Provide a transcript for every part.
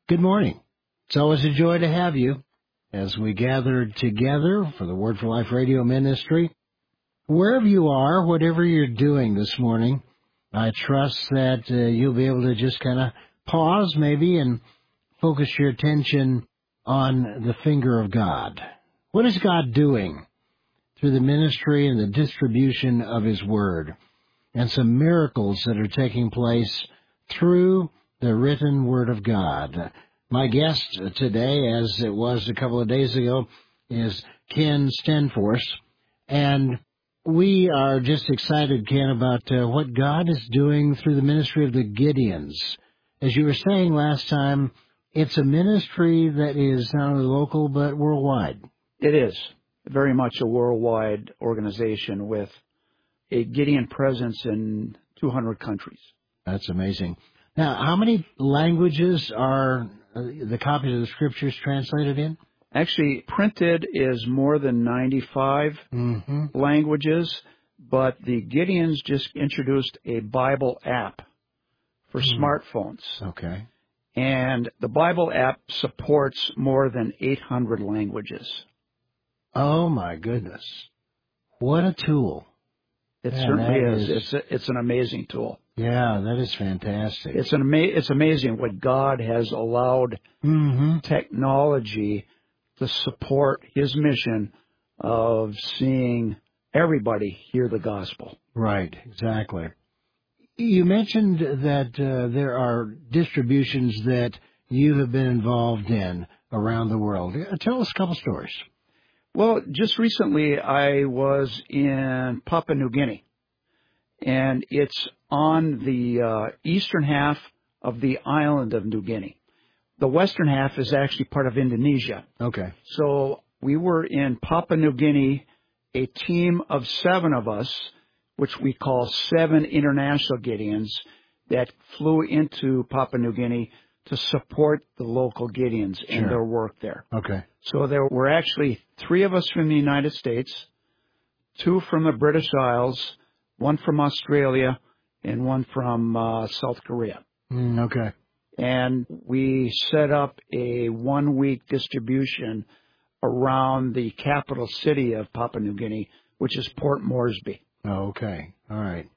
Good morning. It's always a joy to have you as we gather together for the Word for Life radio ministry. Wherever you are, whatever you're doing this morning, I trust that you'll be able to just kind of pause maybe and focus your attention on the finger of God. What is God doing through the ministry and the distribution of His Word, and some miracles that are taking place through the written Word of God? My guest today, as it was a couple of days ago, is Ken Stenforth, and we are just excited, Ken, about what God is doing through the ministry of the Gideons. As you were saying last time, it's a ministry that is not only local but worldwide. It is very much a worldwide organization with a Gideon presence in 200 countries. That's amazing. Now, how many languages are the copies of the Scriptures translated in? Actually, printed is more than 95 languages, but the Gideons just introduced a Bible app for smartphones. Okay. And the Bible app supports more than 800 languages. Oh, my goodness. What a tool. It certainly is. It's an amazing tool. Yeah, that is fantastic. It's amazing what God has allowed technology to support His mission of seeing everybody hear the gospel. Right, exactly. You mentioned that there are distributions that you have been involved in around the world. Tell us a couple stories. Well, just recently I was in Papua New Guinea, and it's on the eastern half of the island of New Guinea. The western half is actually part of Indonesia. Okay. So we were in Papua New Guinea, a team of 7 of us, which we call 7 international Gideons, that flew into Papua New Guinea to support the local Gideons and their work there. Okay. So there were actually 3 of us from the United States, 2 from the British Isles, 1 from Australia, and 1 from South Korea. Okay. And we set up a 1-week distribution around the capital city of Papua New Guinea, which is Port Moresby. Okay. All right.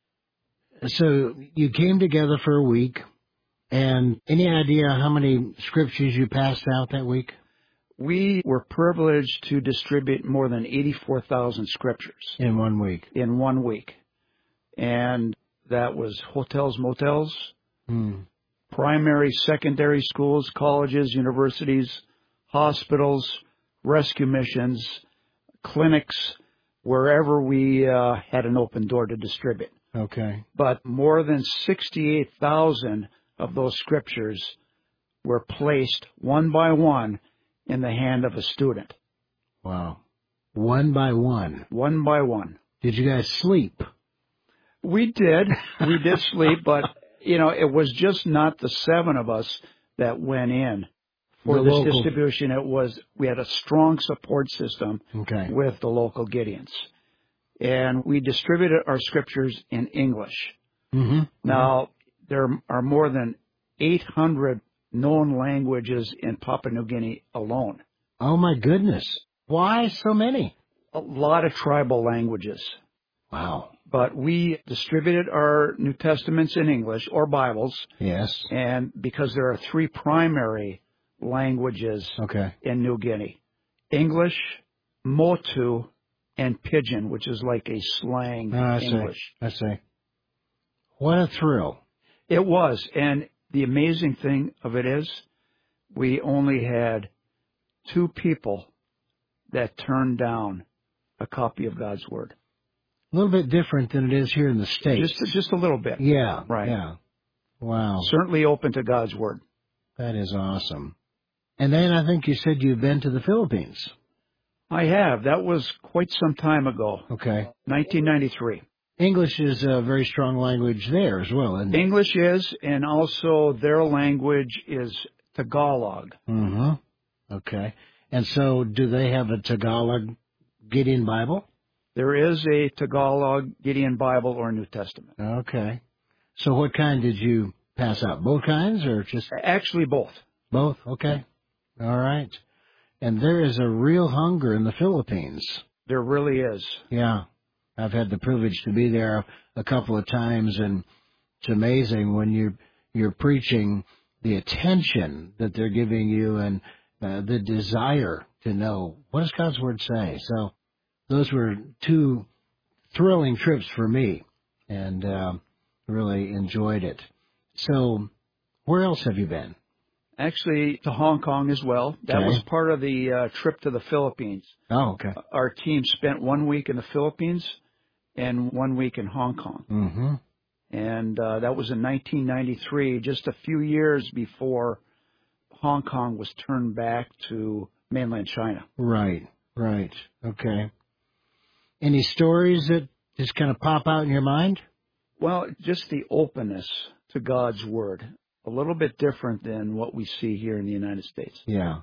So you came together for a week, and any idea how many scriptures you passed out that week? We were privileged to distribute more than 84,000 scriptures. In 1 week? In 1 week. And that was hotels, motels, primary, secondary schools, colleges, universities, hospitals, rescue missions, clinics, wherever we had an open door to distribute. Okay. But more than 68,000 of those scriptures were placed one by one in the hand of a student. Wow. One by one? One by one. Did you guys sleep? We did. We did sleep, but, it was just not the 7 of us that went in for this distribution. We had a strong support system with the local Gideons. And we distributed our scriptures in English. Now, there are more than 800 known languages in Papua New Guinea alone. Oh, my goodness. Why so many? A lot of tribal languages. Wow. But we distributed our New Testaments in English, or Bibles. Yes. And because there are 3 primary languages in New Guinea: English, Motu, and Pidgin, which is like a slang English. I see. What a thrill. It was. And the amazing thing of it is, we only had 2 people that turned down a copy of God's Word. A little bit different than it is here in the States. Just a little bit. Yeah. Right. Yeah. Wow. Certainly open to God's Word. That is awesome. And then I think you said you've been to the Philippines. I have. That was quite some time ago. Okay. 1993. English is a very strong language there as well, isn't it? English is, and also their language is Tagalog. Okay. And so do they have a Tagalog Gideon Bible? There is a Tagalog Gideon Bible or New Testament. Okay. So what kind did you pass out? Both kinds or just? Actually, both. Both? Okay. All right. And there is a real hunger in the Philippines. There really is. Yeah. I've had the privilege to be there a couple of times, and it's amazing when you're preaching, the attention that they're giving you and the desire to know, what does God's Word say? So those were two thrilling trips for me, and really enjoyed it. So where else have you been? Actually, to Hong Kong as well. That was part of the trip to the Philippines. Oh, okay. Our team spent 1 week in the Philippines and 1 week in Hong Kong. Mm-hmm. And that was in 1993, just a few years before Hong Kong was turned back to mainland China. Right. Okay. Any stories that just kind of pop out in your mind? Well, just the openness to God's Word. A little bit different than what we see here in the United States. Yeah.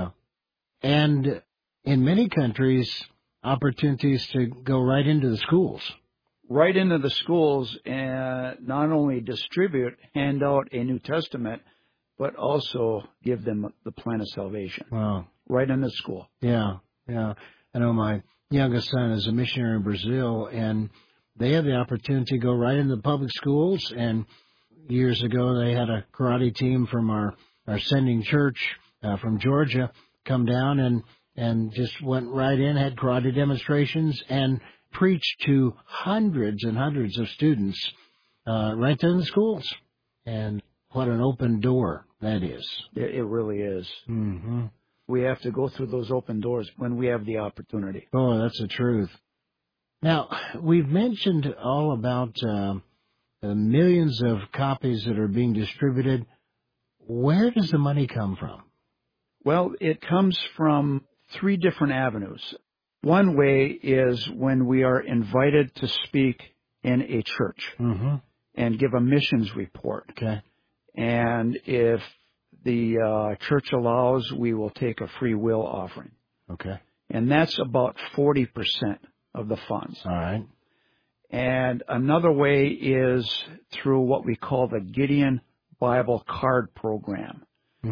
And in many countries, opportunities to go right into the schools. Right into the schools and not only distribute, hand out a New Testament, but also give them the plan of salvation. Wow. Right in the school. Yeah. I know my youngest son is a missionary in Brazil, and they have the opportunity to go right into the public schools. And years ago, they had a karate team from our sending church from Georgia come down and just went right in, had karate demonstrations, and preached to hundreds and hundreds of students right there in the schools. And what an open door that is. It really is. Mm-hmm. We have to go through those open doors when we have the opportunity. Oh, that's the truth. Now, we've mentioned all about the millions of copies that are being distributed. Where does the money come from? Well, it comes from 3 different avenues. One way is when we are invited to speak in a church and give a missions report. Okay. And if the church allows, we will take a free will offering. Okay. And that's about 40% of the funds. All right. And another way is through what we call the Gideon Bible Card Program,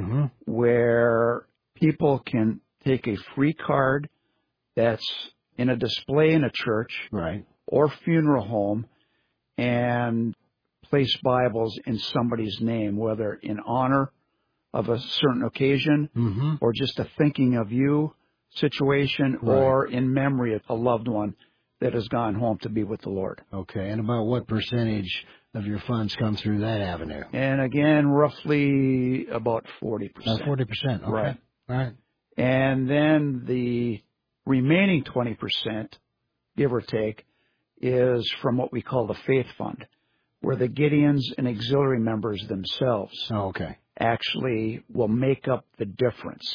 where people can take a free card that's in a display in a church or funeral home and place Bibles in somebody's name, whether in honor of a certain occasion or just a thinking of you situation or in memory of a loved one that has gone home to be with the Lord. Okay. And about what percentage of your funds come through that avenue? And again, roughly about 40%. 40%. Okay. Right. And then the remaining 20%, give or take, is from what we call the Faith Fund, where the Gideons and auxiliary members themselves actually will make up the difference.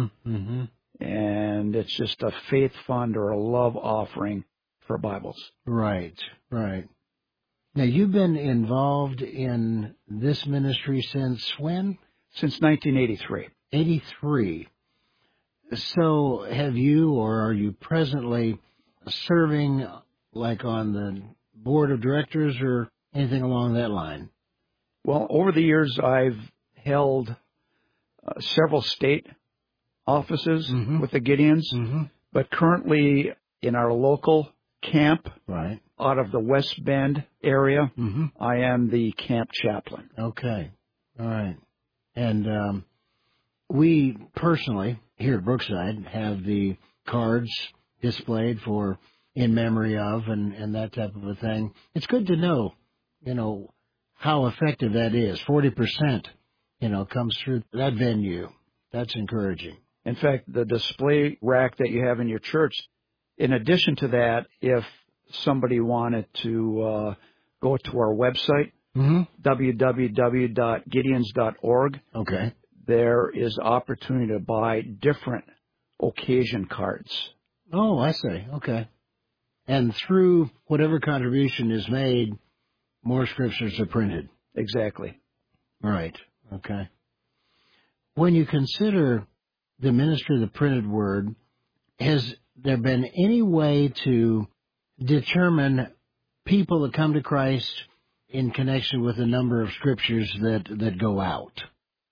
And it's just a faith fund or a love offering for Bibles. Right. Now, you've been involved in this ministry since when? Since 1983. 83. So have you, or are you presently serving like on the board of directors or anything along that line? Well, over the years, I've held several state offices with the Gideons, but currently in our local camp out of the West Bend area, I am the camp chaplain. Okay. All right. And we personally here at Brookside have the cards displayed for in memory of and that type of a thing. It's good to know, how effective that is. 40%, comes through that venue. That's encouraging. In fact, the display rack that you have in your church, in addition to that, if somebody wanted to go to our website, www.gideons.org, there is opportunity to buy different occasion cards. Oh, I see. Okay. And through whatever contribution is made, more scriptures are printed. Exactly. Right. Okay. When you consider the ministry of the printed word, has there been any way to determine people that come to Christ in connection with the number of scriptures that go out?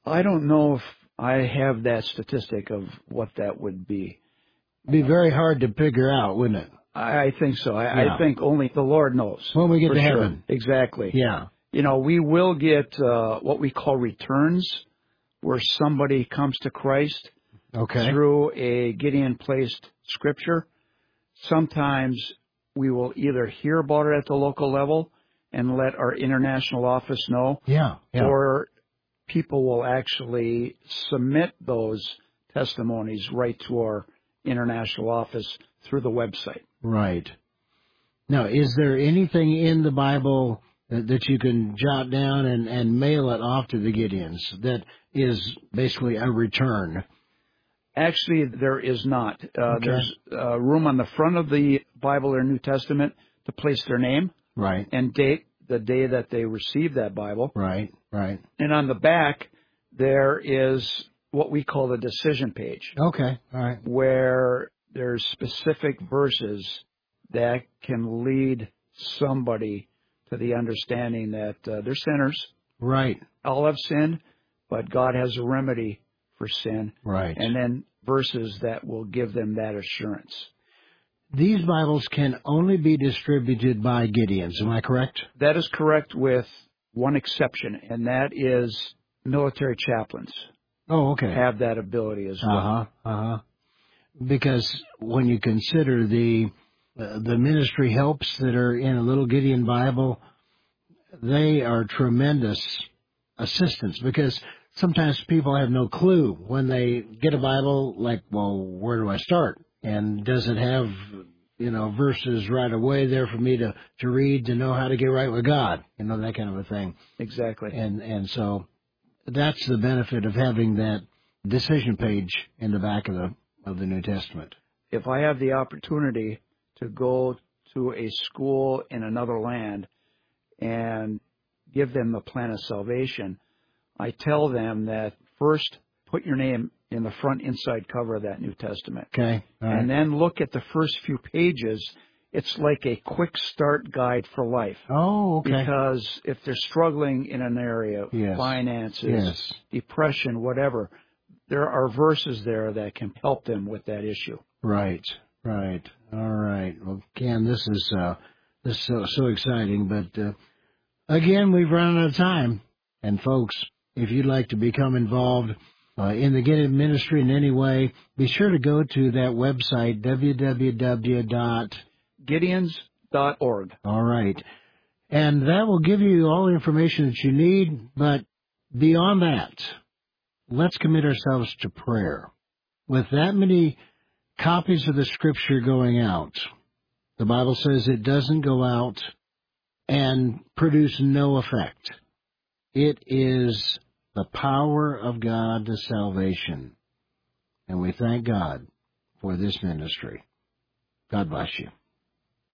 I don't know if I have that statistic of what that would be. Be very hard to figure out, wouldn't it? I think so. Yeah. I think only the Lord knows. When we get to sure. heaven. Exactly. Yeah. You know, we will get what we call returns, where somebody comes to Christ through a Gideon-placed scripture. Sometimes we will either hear about it at the local level and let our international office know, or people will actually submit those testimonies right to our international office through the website. Right. Now, is there anything in the Bible that you can jot down and mail it off to the Gideons that is basically a return? Actually, there is not. There's room on the front of the Bible or New Testament to place their name and date, the day that they received that Bible. Right. And on the back, there is what we call the decision page. Okay, all right. Where there's specific verses that can lead somebody to the understanding that they're sinners. Right. All have sinned, but God has a remedy for sin. Right. And then verses that will give them that assurance. These Bibles can only be distributed by Gideons, am I correct? That is correct, with one exception, and that is military chaplains. Oh, okay. Have that ability as well. Because when you consider the ministry helps that are in a Little Gideon Bible, they are tremendous assistance, because sometimes people have no clue when they get a Bible, like, well, where do I start? And does it have, verses right away there for me to read to know how to get right with God? That kind of a thing. Exactly. And so that's the benefit of having that decision page in the back of the New Testament. If I have the opportunity to go to a school in another land and give them the plan of salvation, I tell them that first put your name in the front inside cover of that New Testament. Okay. All right. And then look at the first few pages. It's like a quick start guide for life. Oh, okay. Because if they're struggling in an area, finances, depression, whatever, there are verses there that can help them with that issue. Right. All right. Well, Ken, this is so exciting, but again, we've run out of time. And folks, if you'd like to become involved in the Gideon ministry in any way, be sure to go to that website, www.gideons.org. All right. And that will give you all the information that you need. But beyond that, let's commit ourselves to prayer. With that many copies of the Scripture going out, the Bible says it doesn't go out and produce no effect. It is the power of God to salvation. And we thank God for this ministry. God bless you.